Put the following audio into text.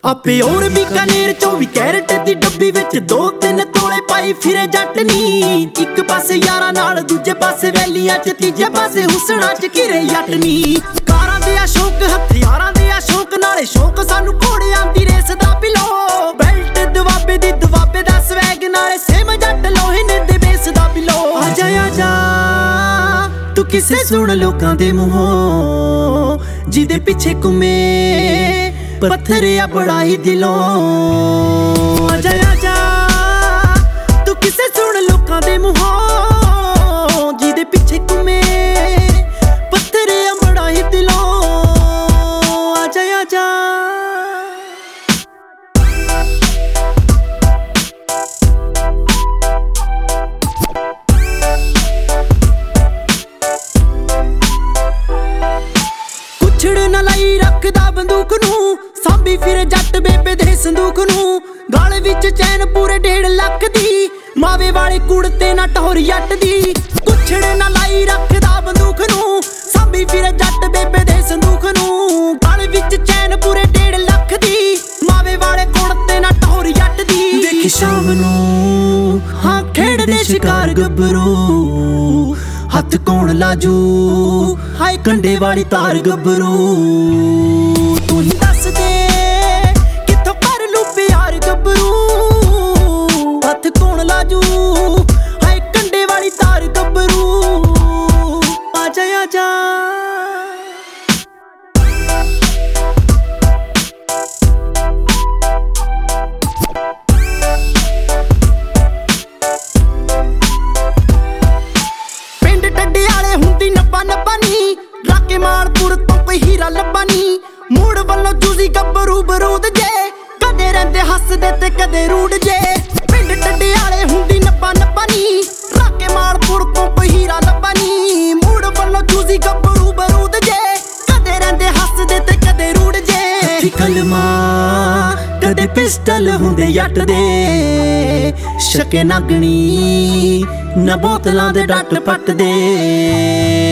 ਆਪੇ ਹੋਰ ਬੀਕਾਨੇਰ 24 ਕੈਰਟ ਦੀ ਡੱਬੀ ਵਿੱਚ 2-3 ਤੋਲੇ ਪਾਈ ਫਿਰੇ ਜੱਟ ਨੀ। ਇੱਕ ਪਾਸੇ ਯਾਰਾਂ ਨਾਲ ਦੂਜੇ ਪਾਸੇ ਵੈਲੀਆਂ ਚ ਤੀਜੇ ਪਾਸੇ ਹੁਸਣਾ ਚ ਘਿਰੇ ਜੱਟ ਨੀ। ਕਾਰਾਂ ਦੇ ਆ ਸ਼ੌਕ ਹਥਿਆਰਾਂ ਦੇ ਆ ਸ਼ੌਕ ਨਾਲੇ ਸ਼ੌਕ ਸਾਨੂੰ ਘੋੜਿਆਂ ਦੀ ਰੇਸ ਦਾ ਪਿਲੋ। ਬੈਲਟ ਦਵਾਬੇ ਦੀ ਦਵਾਬੇ ਦਾ ਸਵੈਗ ਨਾਲੇ ਸੇਮ ਜੱਟ ਲੋਹੇ ਨੇ ਦੇ ਬੇਸ ਦਾ ਪਿਲੋ। ਆਜਾ ਆਜਾ ਤੂੰ ਕਿਸੇ ਸੁਣ ਲੋਕਾਂ ਦੇ ਮੂੰਹੋਂ ਜਿਹਦੇ ਪਿੱਛੇ ਘੁੰਮੇ ਪੱਥਰ ਆ ਬੜਾ ਹੀ ਦਿਲੋਂ। ਆਜਾ ਆਜਾ ਤੂੰ ਕਿਸੇ ਸੁਣ ਲੋਕਾਂ ਦੇ ਮੂੰਹੋਂ ਜਿਹਦੇ ਪਿੱਛੇ ਘੁੰਮੇ ਪੱਥਰ ਆ ਬੜਾ ਹੀ ਦਿਲੋਂ। ਆਜਾ ਆਜਾ ਕੁਛੜ ਨਾ ਲਾਈ ਰੱਖਦਾ ਬੰਦੂਕ ਨੂੰ ਸਾਂਭੀ ਫਿਰੇ ਜੱਟ ਬੇਬੇ ਦੇ ਸੰਦੂਕ ਨੂੰ। ਗਲ ਵਿੱਚ ਚੈਨ ਪੂਰੇ 1.5 ਲੱਖ ਦੀ ਮਾਵੇ ਵਾਲੇ ਕੁੜਤੇ ਨਾ ਟੌਰ ਜੱਟ ਦੀ। ਕੁਛੜ ਨਾ ਲਾਈ ਰੱਖਦਾ ਬੰਦੂਕ ਨੂੰ ਸਾਂਭੀ ਫਿਰੇ ਜੱਟ ਬੇਬੇ ਦੇ ਸੰਦੂਕ ਨੂੰ। ਗਲ ਵਿੱਚ ਚੈਨ ਪੂਰੇ 1.5 ਲੱਖ ਦੀ ਮਾਵੇ ਵਾਲੇ ਕੁੜਤੇ ਨਾ ਟੌਰ ਜੱਟ ਦੀ। ਦੇਖੀ ਸ਼ਾਮ ਨੂੰ ਹਾਂ ਖੇਡਦੇ ਸ਼ਿਕਾਰ ਗੱਭਰੂ ਹੱਥ ਕੌਣ ਲਾਜੂ ਹਾਏ ਕੰਡੇ ਵਾਲੀ ਤਾਰ ਗੱਭਰੂ। ਤੂੰ ਹੀ ਦੱਸ ਦੇ ਕਿੱਥੋਂ ਕਰ ਲੂ ਪਿਆਰ ਗੱਭਰੂ ਹੱਥ ਕੌਣ ਲਾਜੂ ਹਾਏ ਕੰਡੇ ਵਾਲੀ ਤਾਰ ਗੱਭਰੂ। ਆਜਾ ਆਜਾ ਹੁੰਦੀ ਨੱਬਾ ਨੱਬਾ ਨੀ ਰਾਕੇ ਮਾਲਪੁਰ ਤੋਂ ਕੋਈ ਹੀਰਾ ਲੱਭਾ ਨੀ। ਮੂੜ ਵੱਲੋਂ ਜੂਸੀ ਗੱਭਰੂ ਬਰੂਦ ਜੇ ਕਦੇ ਰਹਿੰਦੇ ਹੱਸਦੇ ਤੇ ਕਦੇ ਰੂਡ ਜੇ। ਪਿੰਡ ਟੱਡਿਆਲੇ ਹੁੰਦੀ ਨੱਬਾ ਨੱਬਾ ਨੀ ਰਾਕੇ ਮਾਲਪੁਰ ਤੋਂ ਕੋਈ ਹੀਰਾ ਲੱਭਾ ਨੀ। ਮੂੜ ਵੱਲੋਂ ਜੂਸੀ ਗੱਭਰੂ ਬਰੂਦ ਜੇ ਕਦੇ ਰਹਿੰਦੇ ਹੱਸਦੇ ਤੇ ਕਦੇ ਰੂਡ ਜੇ। ਹੱਥੀ ਕਲਮਾ ਕਦੇ ਪਿਸਟਲ ਹੁੰਦੇ ਜੱਟ ਦੇ ਸ਼ਕੇ ਨਾਗਣੀ ਨਾ ਬੋਤਲਾਂ ਦੇ ਡੱਟ ਪੱਟ ਦੇ।